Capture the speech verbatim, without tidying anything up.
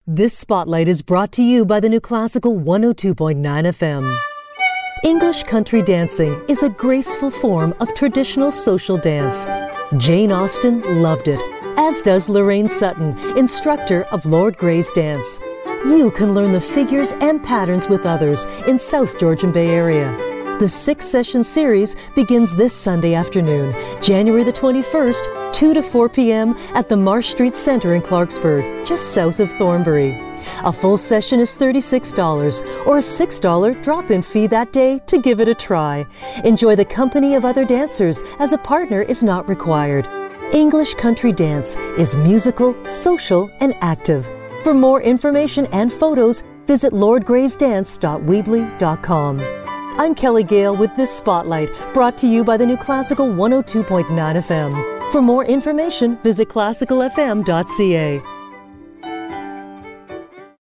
This spotlight is brought to you by the New Classical one oh two point nine F M. English country dancing is a graceful form of traditional social dance. Jane Austen loved it, as does Lorraine Sutton, instructor of Lord Grey's dance. You can learn the figures and patterns with others in South Georgian Bay Area. The six-session series begins this Sunday afternoon, January the twenty-first, two to four p.m. at the Marsh Street Center in Clarksburg, just south of Thornbury. A full session is thirty-six dollars, or a six dollars drop-in fee that day to give it a try. Enjoy the company of other dancers, as a partner is not required. English country dance is musical, social, and active. For more information and photos, visit lord grays dance dot weebly dot com. I'm Kelly Gale with this Spotlight, brought to you by the New Classical one oh two point nine F M. For more information, visit classical f m dot c a.